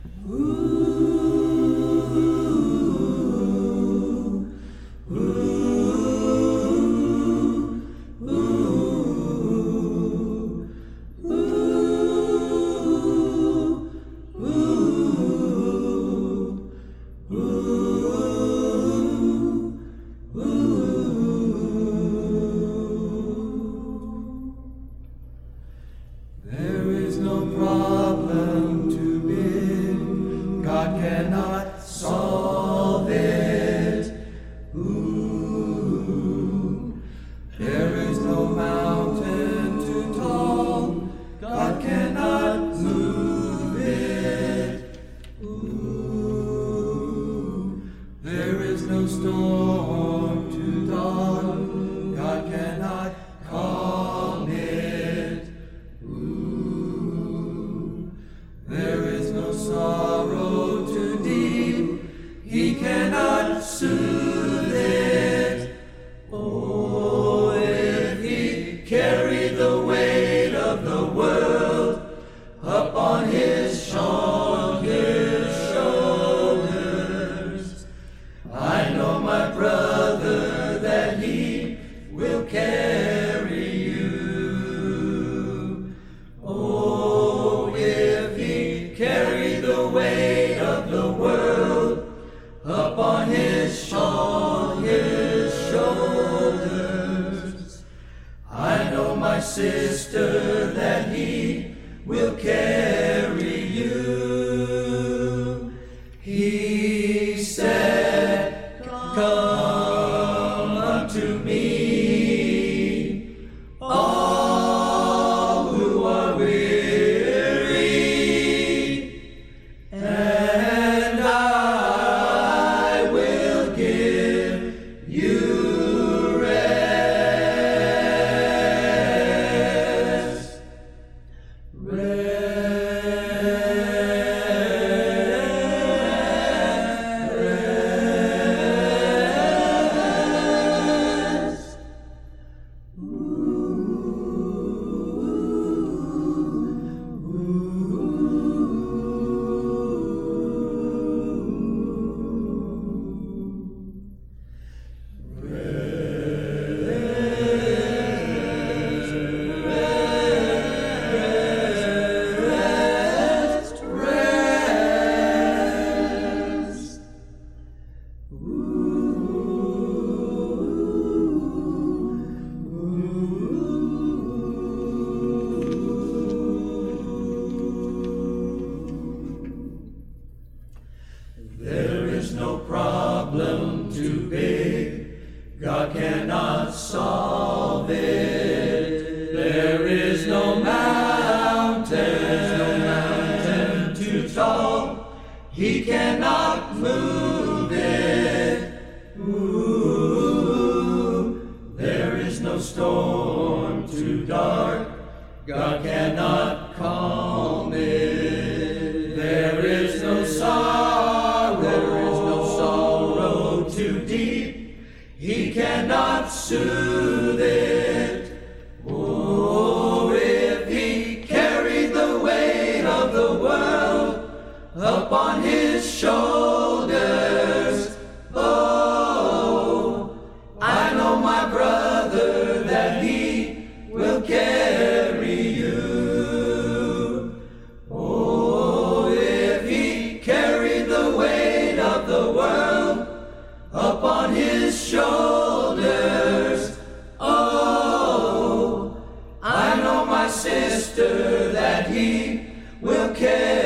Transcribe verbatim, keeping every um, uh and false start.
There is no problem too big, God cannot solve it. Ooh. There is no mountain too tall, God cannot move it. Ooh. There is no storm too dark, God cannot calm it. Ooh. There is no sorrow too deep, He cannot soothe it. Oh, if He carried the weight of the world upon His shoulders, shoulders, I know, my brother, that He will carry you. Oh, if He carried the weight of the world upon His shoulders, shoulders, I know, my sister, that He will carry you. He said, "Come unto me, all who are weary, and I will give you rest." Rest. Rest, rest. There is no problem too big, God cannot solve it. There is no mountain, no mountain too tall, He cannot move it. Ooh. There is no storm too dark, God cannot calm it. There is no sorrow, there is no sorrow too deep, He cannot soothe it. Oh, if He carried the weight of the world upon His shoulders, oh, I know, my brother, that He will carry you. Oh, if He carried the weight of the world upon His shoulders, oh, I know, my sister, that He will carry